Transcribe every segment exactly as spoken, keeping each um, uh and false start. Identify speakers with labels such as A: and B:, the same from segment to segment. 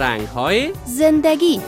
A: رنگ‌های
B: زندگی.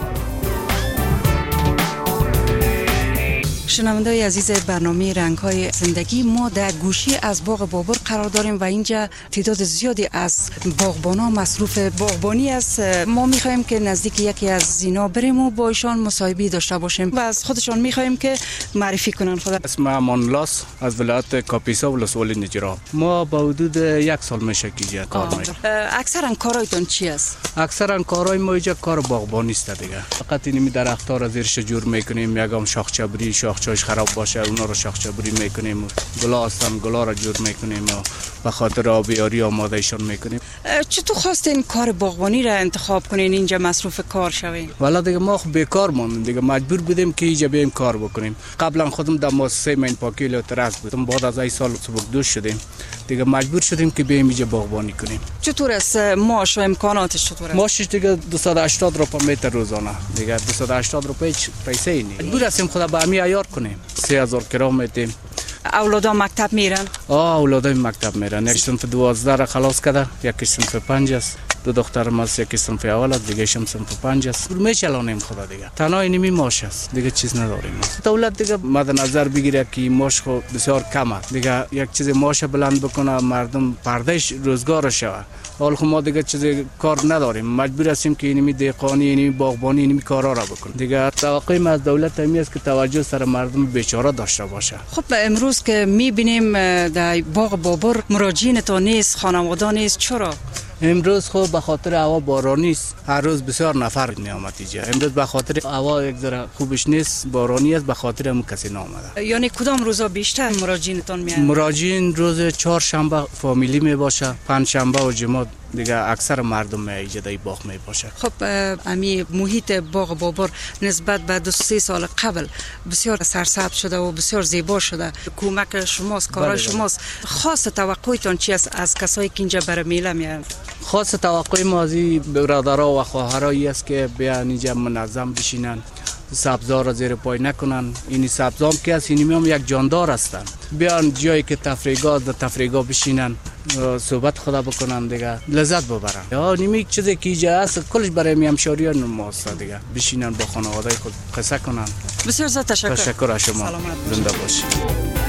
C: شنونده‌های عزیز برنامه رنگ‌های زندگی، ما در گوشی از باغ بابر قرار داریم و اینجا تعداد زیادی از باغبانان مصروف باغبانی است. ما می‌خوایم که نزدیک یکی از اینا بریم و با ایشان مصاحبه داشته باشیم و از خودشان می‌خوایم که معرفی کنن خدا.
D: اسم امان لاس از ولایت کاپیسا ولسوالی نجراب. ما با حدود یک سال میشه که اینجا کار میکنیم.
C: اکثرا کارایتون چی است؟
D: اکثرا کارهای ما اینجا کار باغبانی است دیگه. فقط این درخت‌ها را زیرش جور میکنیم، یکم شاخ چبری شاخچه‌اش خراب باشه اونا رو شاخ چبری میکنیم، گلا هستن گلا را جور میکنیم و به خاطر آبیاری آمادهشون میکنیم.
C: چطور خواستین کار باغبانی را انتخاب کنین اینجا مصروف کار شوین؟
D: والا دیگه ما خب بیکار موندیم دیگه، مجبور بودیم که اینجا بیایم کار بکنیم. قبلا خودم در مؤسسه مین پاکی لوترس بودم، بعد از این سال سبکدوش شدیم دیگه مجبور شدیم که بیایم اینجا باغبانی کنیم.
C: چطور است معاش و امکاناتش چطور است؟
D: معاشش دیگه دویست و هشتاد روپیه متر روزانه دیگه، دویست و هشتاد روپیه هیچ پیسه ای نیست. مجبور هستیم خدا به همین عیار کنیم. سه هزار کرام میدیم.
C: اولادا مکتب میرن؟
D: آه اولادا مکتب میرن. یک صنف دوازده را خلاص کرده، یک صنف پنج است. دو دخترم است، یک صنف اول است، دیگه شم صنف پنج است. میچلانیم خدا دیگه. تنها اینمی ماش است. دیگه چیز نداریم. دولت دیگه مد نظر بگیره که ماش خو بسیار کم است. دیگه یک چیز ماش بلند بکنه مردم پردهش روزگار شود. حال خو ما دیگه چیز کار نداریم، مجبور هستیم که اینمی دهقانی اینمی باغبانی اینمی کارا را بکنیم. دیگه توقع ما از دولت همی است که توجه سر مردم بیچاره داشته باشه.
C: خب امروز که میبینیم در باغ بابر مراجعین تا نیست، خانواده نیست، چرا؟
D: امروز خب به خاطر هوا بارانی است، هر روز بسیار نفر می آمد اینجا. امروز به خاطر هوا یک ذره خوبش نیست، بارانی است، به خاطر هم کسی نامده.
C: یعنی کدام روزا بیشتر مراجعینتون میاد؟
D: مراجعین روز چهارشنبه فامیلی می باشه، پنج شنبه و جمعه دیگه اکثر مردم اینجا در باغ می باشه.
C: خب امی محیط باغ بابر نسبت به دو سه سال قبل بسیار سرسبز شده و بسیار زیبا شده. کمک شماست، کارای شماست. خاص توقعتون چی است از کسایی که اینجا برای میله میان؟
D: خاص توقع ما از برادرها و خواهرایی است که بیان اینجا منظم بشینن، سبزار را زیر پای نکنن. این سبزام که است اینمی هم یک جاندار هستن، بیان جایی که تفریحگاه در تفریحگاه بشینن، صحبت خدا بکنن دیگه، لذت ببرن. یا نیمی چیزی که اینجا است کلش برای میامشاریان ماست دیگه، بشینن با خانواده خود قصه کنن.
C: بسیار زیاد تشکر.
D: تشکر از شما. زنده باشید.